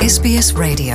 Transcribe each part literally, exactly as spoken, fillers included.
ét bê ét Radio.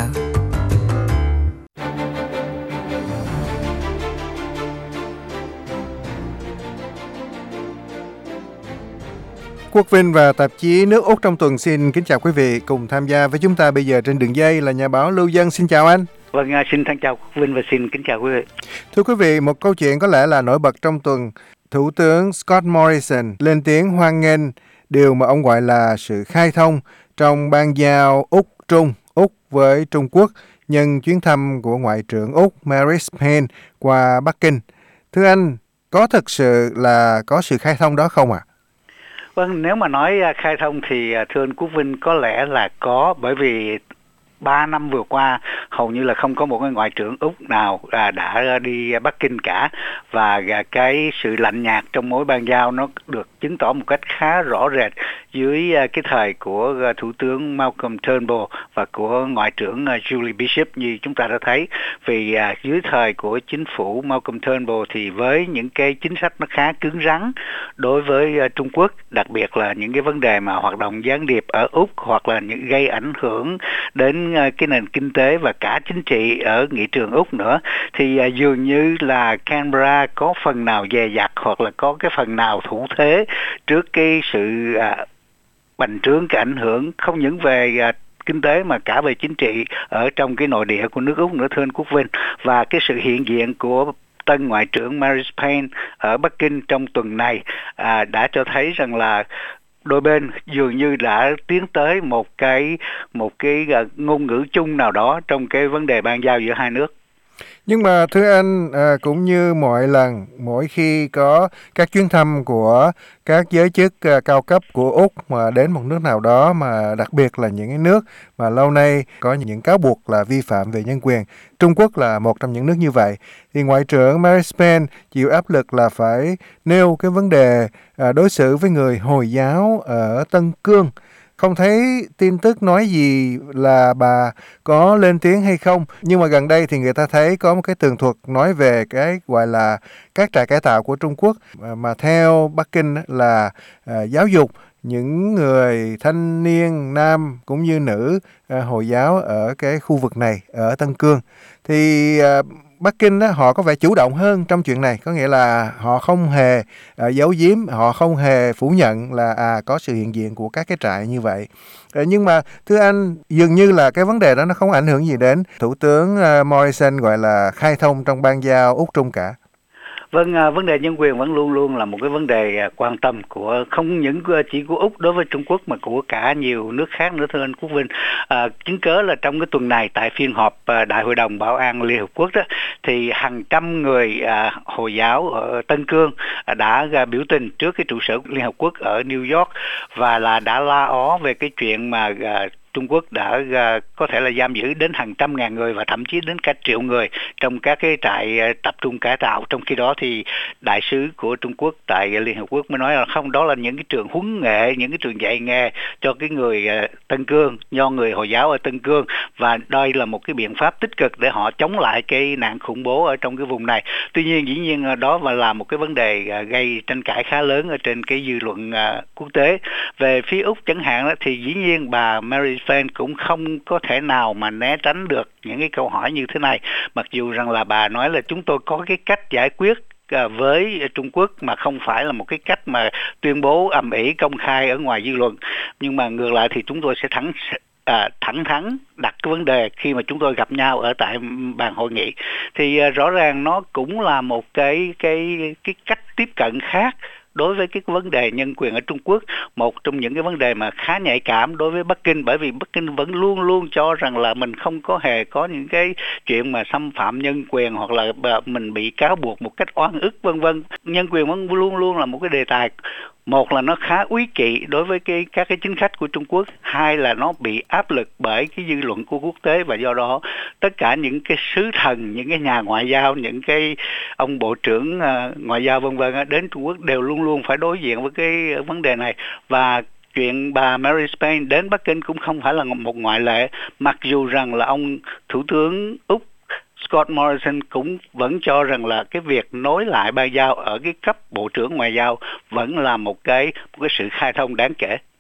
Quốc Vinh và tạp chí Nước Úc trong tuần xin kính chào quý vị. Cùng tham gia với chúng ta bây giờ trên đường dây là nhà báo Lưu Dân. Xin chào anh. Vâng, xin thân chào Quốc Vinh và xin kính chào quý vị. Thưa quý vị, một câu chuyện có lẽ là nổi bật trong tuần. Thủ tướng Scott Morrison lên tiếng hoan nghênh điều mà ông gọi là sự khai thông trong ban giao Úc-Trung, Úc với Trung Quốc nhân chuyến thăm của Ngoại trưởng Úc Marise Payne qua Bắc Kinh. Thưa anh, có thực sự là có sự khai thông đó không ạ? À? Vâng, nếu mà nói khai thông thì thưa anh Quốc Vinh có lẽ là có, bởi vì ba năm vừa qua hầu như là không có một cái ngoại trưởng Úc nào à, đã đi Bắc Kinh cả, và à, cái sự lạnh nhạt trong mối ban giao nó được chứng tỏ một cách khá rõ rệt dưới à, cái thời của à, Thủ tướng Malcolm Turnbull và của Ngoại trưởng à, Julie Bishop như chúng ta đã thấy. Vì à, dưới thời của chính phủ Malcolm Turnbull thì với những cái chính sách nó khá cứng rắn đối với à, Trung Quốc, đặc biệt là những cái vấn đề mà hoạt động gián điệp ở Úc hoặc là những gây ảnh hưởng đến cái nền kinh tế và cả chính trị ở nghị trường Úc nữa, thì à, dường như là Canberra có phần nào dè dặt hoặc là có cái phần nào thủ thế trước cái sự à, bành trướng, cái ảnh hưởng không những về à, kinh tế mà cả về chính trị ở trong cái nội địa của nước Úc nữa, thưa anh Quốc Vinh. Và cái sự hiện diện của tân Ngoại trưởng Marise Payne ở Bắc Kinh trong tuần này à, đã cho thấy rằng là đôi bên dường như đã tiến tới một cái một cái ngôn ngữ chung nào đó trong cái vấn đề ban giao giữa hai nước. Nhưng mà thưa anh, à, cũng như mọi lần, mỗi khi có các chuyến thăm của các giới chức à, cao cấp của Úc mà đến một nước nào đó, mà đặc biệt là những cái nước mà lâu nay có những cáo buộc là vi phạm về nhân quyền, Trung Quốc là một trong những nước như vậy, thì Ngoại trưởng Marise Payne chịu áp lực là phải nêu cái vấn đề à, đối xử với người Hồi giáo ở Tân Cương. Không thấy tin tức nói gì là bà có lên tiếng hay không. Nhưng mà gần đây thì người ta thấy có một cái tường thuật nói về cái gọi là các trại cải tạo của Trung Quốc, mà theo Bắc Kinh là à, giáo dục những người thanh niên nam cũng như nữ à, Hồi giáo ở cái khu vực này, ở Tân Cương. Thì à, Bắc Kinh đó, họ có vẻ chủ động hơn trong chuyện này, có nghĩa là họ không hề à, giấu giếm, họ không hề phủ nhận là à, có sự hiện diện của các cái trại như vậy. À, nhưng mà thưa anh, dường như là cái vấn đề đó nó không ảnh hưởng gì đến Thủ tướng à, Morrison gọi là khai thông trong ban giao Úc-Trung cả. Vâng, à, vấn đề nhân quyền vẫn luôn luôn là một cái vấn đề à, quan tâm của không những chỉ của Úc đối với Trung Quốc mà của cả nhiều nước khác nữa, thưa anh Quốc Vinh. À, chứng cớ là trong cái tuần này tại phiên họp à, Đại hội đồng Bảo an Liên Hợp Quốc đó, thì hàng trăm người à, Hồi giáo ở Tân Cương à, đã à, biểu tình trước cái trụ sở Liên Hợp Quốc ở New York, và là đã la ó về cái chuyện mà à, Trung Quốc đã uh, có thể là giam giữ đến hàng trăm ngàn người và thậm chí đến cả triệu người trong các cái trại uh, tập trung cải tạo. Trong khi đó thì đại sứ của Trung Quốc tại uh, Liên Hợp Quốc mới nói là không, đó là những cái trường huấn nghệ, những cái trường dạy nghề cho cái người uh, Tân Cương, do người Hồi giáo ở Tân Cương, và đây là một cái biện pháp tích cực để họ chống lại cái nạn khủng bố ở trong cái vùng này. Tuy nhiên dĩ nhiên uh, đó và là một cái vấn đề uh, gây tranh cãi khá lớn ở trên cái dư luận uh, quốc tế. Về phía Úc chẳng hạn đó, thì dĩ nhiên bà Marise Payne cũng không có thể nào mà né tránh được những cái câu hỏi như thế này, mặc dù rằng là bà nói là chúng tôi có cái cách giải quyết với Trung Quốc mà không phải là một cái cách mà tuyên bố ầm ĩ công khai ở ngoài dư luận, nhưng mà ngược lại thì chúng tôi sẽ thẳng à, thẳng thắn đặt cái vấn đề khi mà chúng tôi gặp nhau ở tại bàn hội nghị. Thì à, rõ ràng nó cũng là một cái cái cái cách tiếp cận khác đối với cái vấn đề nhân quyền ở Trung Quốc, một trong những cái vấn đề mà khá nhạy cảm đối với Bắc Kinh, bởi vì Bắc Kinh vẫn luôn luôn cho rằng là mình không có hề có những cái chuyện mà xâm phạm nhân quyền hoặc là mình bị cáo buộc một cách oan ức vân vân. Nhân quyền vẫn luôn luôn là một cái đề tài, một là nó khá úy kỵ đối với cái các cái chính khách của Trung Quốc, hai là nó bị áp lực bởi cái dư luận của quốc tế, và do đó tất cả những cái sứ thần, những cái nhà ngoại giao, những cái ông bộ trưởng uh, ngoại giao vân vân đến Trung Quốc đều luôn luôn phải đối diện với cái vấn đề này. Và chuyện bà Marise Payne đến Bắc Kinh cũng không phải là một ngoại lệ, mặc dù rằng là ông Thủ tướng Úc Scott Morrison cũng vẫn cho rằng là cái việc nối lại ban giao ở cái cấp Bộ trưởng Ngoại giao vẫn là một cái một cái sự khai thông đáng kể.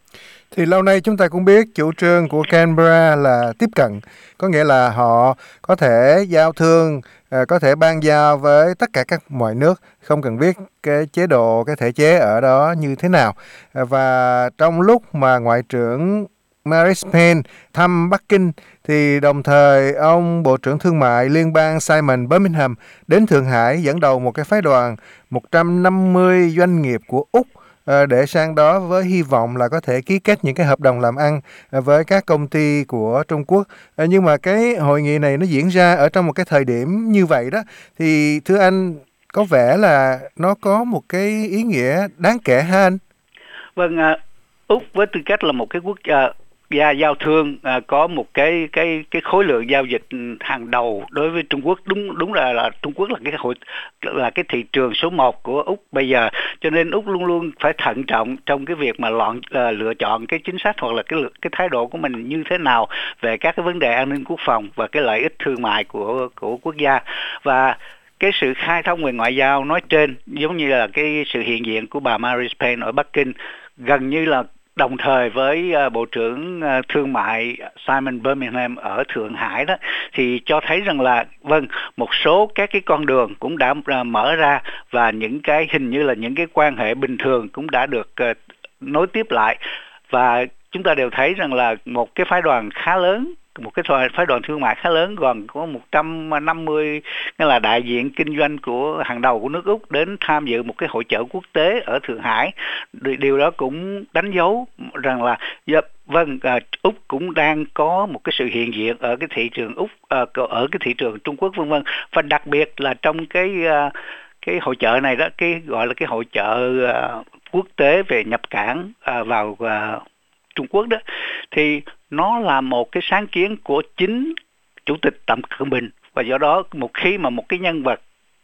Thì lâu nay chúng ta cũng biết chủ trương của Canberra là tiếp cận, có nghĩa là họ có thể giao thương, à, có thể ban giao với tất cả các mọi nước, không cần biết cái chế độ, cái thể chế ở đó như thế nào. À, và trong lúc mà Ngoại trưởng Marise Payne thăm Bắc Kinh, thì đồng thời ông Bộ trưởng Thương mại Liên bang Simon Birmingham đến Thượng Hải dẫn đầu một cái phái đoàn một trăm năm mươi doanh nghiệp của Úc, Ờ, để sang đó với hy vọng là có thể ký kết những cái hợp đồng làm ăn ờ, với các công ty của Trung Quốc. Ờ, nhưng mà cái hội nghị này nó diễn ra ở trong một cái thời điểm như vậy đó, thì thưa anh, có vẻ là nó có một cái ý nghĩa đáng kể ha anh? Vâng, à, Úc với tư cách là một cái quốc gia gia giao thương, à, có một cái cái cái khối lượng giao dịch hàng đầu đối với Trung Quốc, đúng đúng là, là Trung Quốc là cái hội là cái thị trường số một của Úc bây giờ, cho nên Úc luôn luôn phải thận trọng trong cái việc mà lọn à, lựa chọn cái chính sách hoặc là cái cái thái độ của mình như thế nào về các cái vấn đề an ninh quốc phòng và cái lợi ích thương mại của của quốc gia. Và cái sự khai thông về ngoại giao nói trên, giống như là cái sự hiện diện của bà Marise Payne ở Bắc Kinh gần như là đồng thời với uh, Bộ trưởng uh, Thương mại Simon Birmingham ở Thượng Hải đó, thì cho thấy rằng là vâng, một số các cái con đường cũng đã uh, mở ra, và những cái hình như là những cái quan hệ bình thường cũng đã được uh, nối tiếp lại. Và chúng ta đều thấy rằng là một cái phái đoàn khá lớn, một cái phái đoàn thương mại khá lớn, gồm có một trăm năm mươi nghĩa là đại diện kinh doanh của hàng đầu của nước Úc đến tham dự một cái hội chợ quốc tế ở Thượng Hải. Điều đó cũng đánh dấu rằng là vâng, Úc cũng đang có một cái sự hiện diện ở cái thị trường Úc, ở cái thị trường Trung Quốc vân vân. Và đặc biệt là trong cái cái hội chợ này đó, cái gọi là cái hội chợ quốc tế về nhập cảng vào Trung Quốc đó, thì nó là một cái sáng kiến của chính Chủ tịch Tập Cận Bình, và do đó một khi mà một cái nhân vật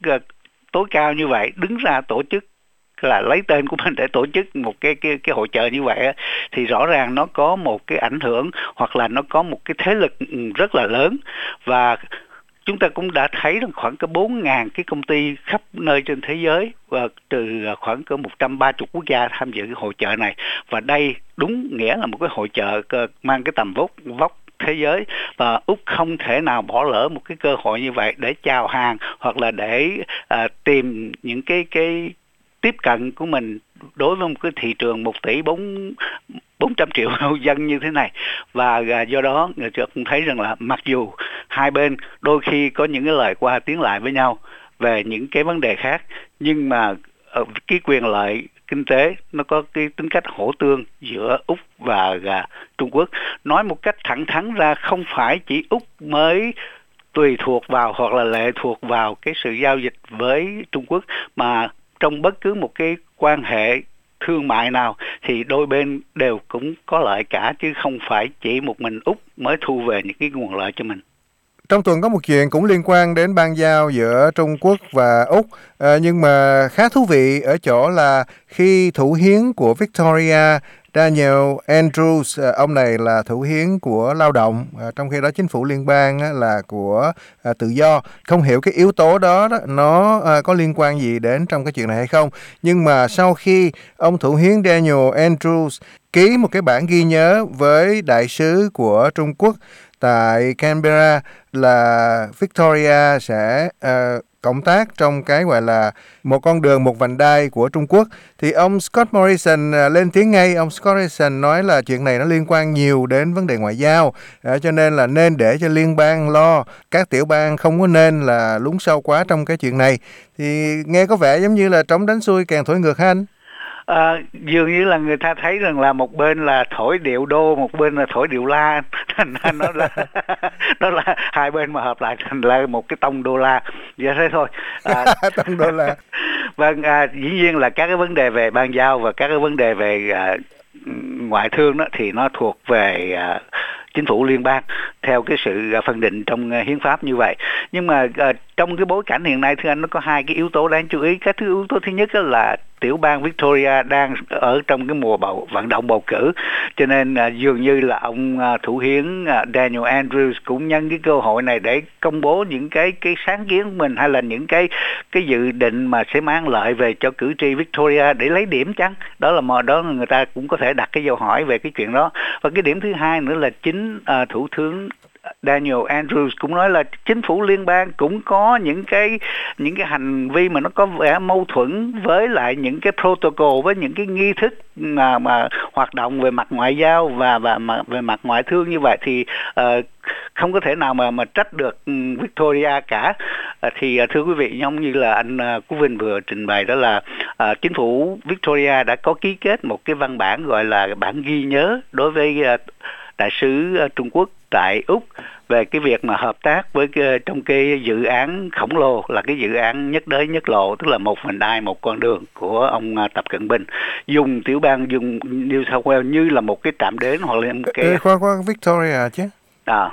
tối cao như vậy đứng ra tổ chức, là lấy tên của mình để tổ chức một cái cái cái hội chợ như vậy, thì rõ ràng nó có một cái ảnh hưởng hoặc là nó có một cái thế lực rất là lớn. Và chúng ta cũng đã thấy rằng khoảng có bốn nghìn cái công ty khắp nơi trên thế giới, và từ khoảng cỡ một trăm ba mươi quốc gia tham dự cái hội chợ này. Và đây đúng nghĩa là một cái hội chợ mang cái tầm vóc vóc thế giới, và Úc không thể nào bỏ lỡ một cái cơ hội như vậy để chào hàng hoặc là để à, tìm những cái cái tiếp cận của mình đối với một cái thị trường một tỷ bốn bốn trăm triệu dân như thế này. Và do đó người ta cũng thấy rằng là mặc dù hai bên đôi khi có những cái lời qua tiếng lại với nhau về những cái vấn đề khác, nhưng mà cái quyền lợi kinh tế nó có cái tính cách hỗ tương giữa Úc và Trung Quốc. Nói một cách thẳng thắn ra, không phải chỉ Úc mới tùy thuộc vào hoặc là lệ thuộc vào cái sự giao dịch với Trung Quốc, mà trong bất cứ một cái quan hệ thương mại nào thì đôi bên đều cũng có lợi cả, chứ không phải chỉ một mình Úc mới thu về những cái nguồn lợi cho mình. Trong tuần có một chuyện cũng liên quan đến ban giao giữa Trung Quốc và Úc, à, nhưng mà khá thú vị ở chỗ là khi thủ hiến của Victoria, Daniel Andrews, ông này là thủ hiến của lao động, à, trong khi đó chính phủ liên bang á, là của à, tự do. Không hiểu cái yếu tố đó, đó nó à, có liên quan gì đến trong cái chuyện này hay không. Nhưng mà sau khi ông thủ hiến Daniel Andrews ký một cái bản ghi nhớ với đại sứ của Trung Quốc tại Canberra là Victoria sẽ uh, cộng tác trong cái gọi là một con đường, một vành đai của Trung Quốc, thì ông Scott Morrison uh, lên tiếng ngay. Ông Scott Morrison nói là chuyện này nó liên quan nhiều đến vấn đề ngoại giao, uh, cho nên là nên để cho liên bang lo, các tiểu bang không có nên là lún sâu quá trong cái chuyện này. Thì nghe có vẻ giống như là trống đánh xuôi kèn thổi ngược ha anh? À, dường như là người ta thấy rằng là một bên là thổi điệu đô, một bên là thổi điệu la, thành ra nó là nó là hai bên mà hợp lại thành là một cái tông đô la, vậy thế thôi. À, tông đô la. Vâng, à, dĩ nhiên là các cái vấn đề về ban giao và các cái vấn đề về à, ngoại thương đó thì nó thuộc về à, chính phủ liên bang theo cái sự phân định trong hiến pháp như vậy. Nhưng mà uh, trong cái bối cảnh hiện nay thưa anh, nó có hai cái yếu tố đáng chú ý. Cái thứ yếu tố thứ nhất là tiểu bang Victoria đang ở trong cái mùa bầu vận động bầu cử, cho nên uh, dường như là ông uh, thủ hiến uh, Daniel Andrews cũng nhân cái cơ hội này để công bố những cái cái sáng kiến của mình, hay là những cái cái dự định mà sẽ mang lợi về cho cử tri Victoria để lấy điểm chăng. Đó là mà đó người ta cũng có thể đặt cái câu hỏi về cái chuyện đó. Và cái điểm thứ hai nữa là chính uh, thủ tướng Daniel Andrews cũng nói là chính phủ liên bang cũng có những cái những cái hành vi mà nó có vẻ mâu thuẫn với lại những cái protocol, với những cái nghi thức mà mà hoạt động về mặt ngoại giao và và mà về mặt ngoại thương như vậy, thì uh, không có thể nào mà mà trách được Victoria cả. Uh, thì uh, thưa quý vị, giống như là anh uh, Quốc Vinh vừa trình bày, đó là uh, chính phủ Victoria đã có ký kết một cái văn bản gọi là bản ghi nhớ đối với uh, đại sứ Trung Quốc tại Úc về cái việc mà hợp tác với cái, trong cái dự án khổng lồ là cái dự án nhất đới nhất lộ, tức là một vành đai một con đường của ông Tập Cận Bình, dùng tiểu bang, dùng New South Wales như là một cái trạm đến, hoặc là một cái Ê, khoan khoan Victoria chứ à,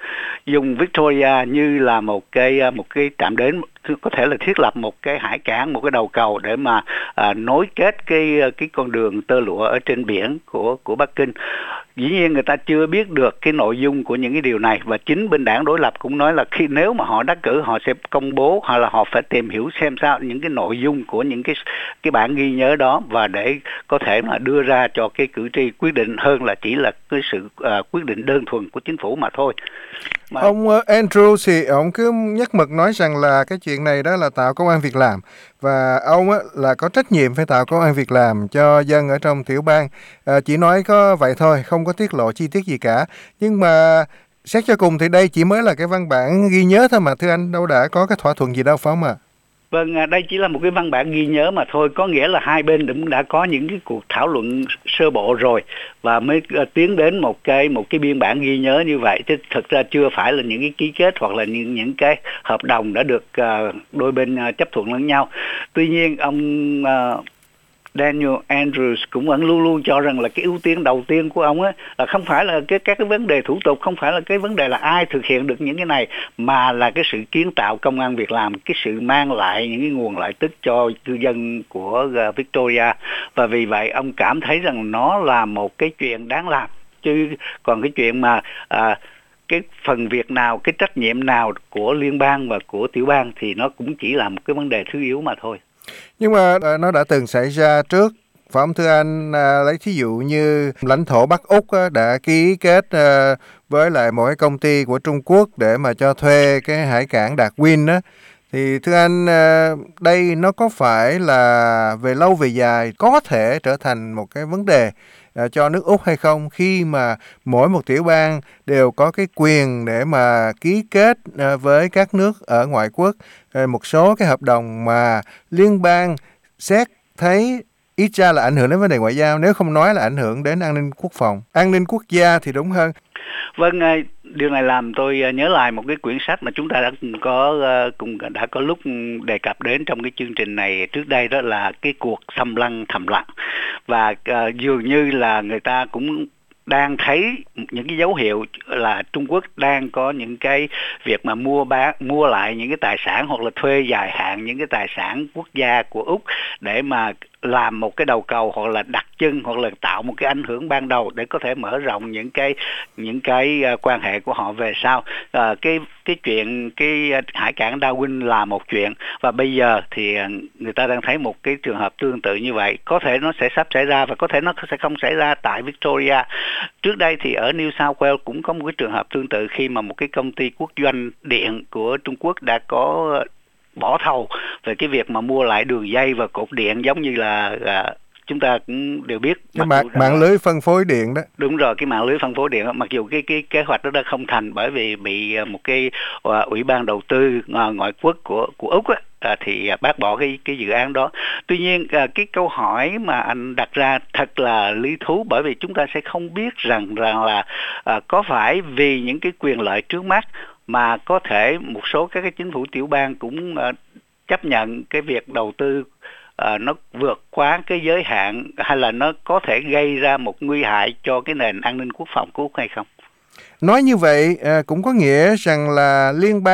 dùng Victoria như là một cái một cái trạm đến, có thể là thiết lập một cái hải cảng, một cái đầu cầu để mà à, nối kết cái cái con đường tơ lụa ở trên biển của của Bắc Kinh. Dĩ nhiên người ta chưa biết được cái nội dung của những cái điều này, và chính bên đảng đối lập cũng nói là khi nếu mà họ đắc cử, họ sẽ công bố, hoặc là họ phải tìm hiểu xem sao những cái nội dung của những cái cái bản ghi nhớ đó, và để có thể mà đưa ra cho cái cử tri quyết định, hơn là chỉ là cái sự uh, quyết định đơn thuần của chính phủ mà thôi. Mà... Ông uh, Andrew thì ông cứ nhắc mực nói rằng là cái chuyện này đó là tạo công ăn việc làm, và ông á, là có trách nhiệm phải tạo công ăn việc làm cho dân ở trong tiểu bang. À, chỉ nói có vậy thôi, không có tiết lộ chi tiết gì cả. Nhưng mà xét cho cùng thì đây chỉ mới là cái văn bản ghi nhớ thôi mà, thưa anh, đâu đã có cái thỏa thuận gì đâu, phải không ạ? Vâng, đây chỉ là một cái văn bản ghi nhớ mà thôi, có nghĩa là hai bên cũng đã có những cái cuộc thảo luận sơ bộ rồi và mới tiến đến một cái một cái biên bản ghi nhớ như vậy, chứ thực ra chưa phải là những cái ký kết hoặc là những những cái hợp đồng đã được uh, đôi bên uh, chấp thuận lẫn nhau. Tuy nhiên ông uh, Daniel Andrews cũng vẫn luôn luôn cho rằng là cái ưu tiên đầu tiên của ông á là không phải là cái các cái vấn đề thủ tục, không phải là cái vấn đề là ai thực hiện được những cái này, mà là cái sự kiến tạo công ăn việc làm, cái sự mang lại những cái nguồn lợi tức cho cư dân của uh, Victoria. Và vì vậy ông cảm thấy rằng nó là một cái chuyện đáng làm, chứ còn cái chuyện mà uh, cái phần việc nào, cái trách nhiệm nào của liên bang và của tiểu bang thì nó cũng chỉ là một cái vấn đề thứ yếu mà thôi. Nhưng mà à, nó đã từng xảy ra trước, phải không thưa anh? À, lấy thí dụ như lãnh thổ Bắc Úc á, đã ký kết à, với lại một cái công ty của Trung Quốc để mà cho thuê cái hải cảng Đạt Quyên á, thì thưa anh, à, đây nó có phải là về lâu về dài có thể trở thành một cái vấn đề à, cho nước Úc hay không, khi mà mỗi một tiểu bang đều có cái quyền để mà ký kết à, với các nước ở ngoại quốc à, một số cái hợp đồng mà liên bang xét thấy ít ra là ảnh hưởng đến vấn đề ngoại giao, nếu không nói là ảnh hưởng đến an ninh quốc phòng, an ninh quốc gia thì đúng hơn. Vâng, điều này làm tôi nhớ lại một cái quyển sách mà chúng ta đã có cùng đã có lúc đề cập đến trong cái chương trình này trước đây, đó là cái cuộc xâm lăng thầm lặng. Và uh, dường như là người ta cũng đang thấy những cái dấu hiệu là Trung Quốc đang có những cái việc mà mua bán mua lại những cái tài sản hoặc là thuê dài hạn những cái tài sản quốc gia của Úc để mà làm một cái đầu cầu, hoặc là đặt chân, hoặc là tạo một cái ảnh hưởng ban đầu để có thể mở rộng những cái những cái uh, quan hệ của họ về sau. Uh, cái cái chuyện cái hải cảng Darwin là một chuyện, và bây giờ thì uh, người ta đang thấy một cái trường hợp tương tự như vậy, có thể nó sẽ sắp xảy ra và có thể nó sẽ không xảy ra tại Victoria. Trước đây thì ở New South Wales cũng có một cái trường hợp tương tự, khi mà một cái công ty quốc doanh điện của Trung Quốc đã có uh, bỏ thầu về cái việc mà mua lại đường dây và cột điện, giống như là à, chúng ta cũng đều biết cái mạng, mạng lưới phân phối điện đó. Đúng rồi, cái mạng lưới phân phối điện, mặc dù cái cái kế hoạch đó đã không thành bởi vì bị một cái uh, ủy ban đầu tư uh, ngoại quốc của của Úc á, uh, thì uh, bác bỏ cái cái dự án đó. Tuy nhiên uh, cái câu hỏi mà anh đặt ra thật là lý thú, bởi vì chúng ta sẽ không biết rằng rằng là uh, có phải vì những cái quyền lợi trước mắt mà có thể một số các cái chính phủ tiểu bang cũng uh, chấp nhận cái việc đầu tư uh, nó vượt quá cái giới hạn, hay là nó có thể gây ra một nguy hại cho cái nền an ninh quốc phòng của Úc hay không? Nói như vậy uh, cũng có nghĩa rằng là liên bang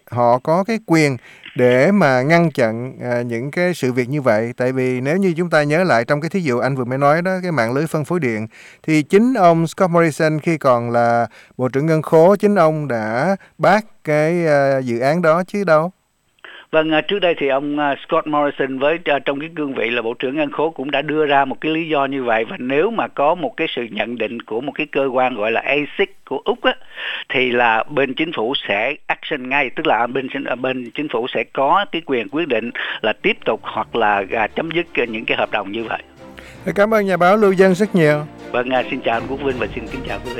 họ có cái quyền để mà ngăn chặn à, những cái sự việc như vậy. Tại vì nếu như chúng ta nhớ lại trong cái thí dụ anh vừa mới nói đó, cái mạng lưới phân phối điện, thì chính ông Scott Morrison khi còn là Bộ trưởng Ngân khố, chính ông đã bác cái à, dự án đó chứ đâu. Vâng, trước đây thì ông Scott Morrison với trong cái cương vị là Bộ trưởng Ngân khố cũng đã đưa ra một cái lý do như vậy, và nếu mà có một cái sự nhận định của một cái cơ quan gọi là a xê i xê của Úc á, thì là bên chính phủ sẽ action ngay, tức là bên bên chính phủ sẽ có cái quyền quyết định là tiếp tục hoặc là chấm dứt những cái hợp đồng như vậy. Cảm ơn nhà báo Lưu Dân rất nhiều. Vâng, xin chào anh Quốc Vinh và xin kính chào quý vị.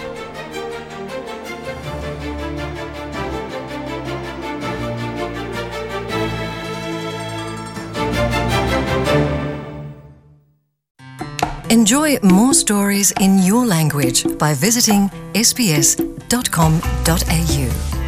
Enjoy more stories in your language by visiting s b s dot com dot a u.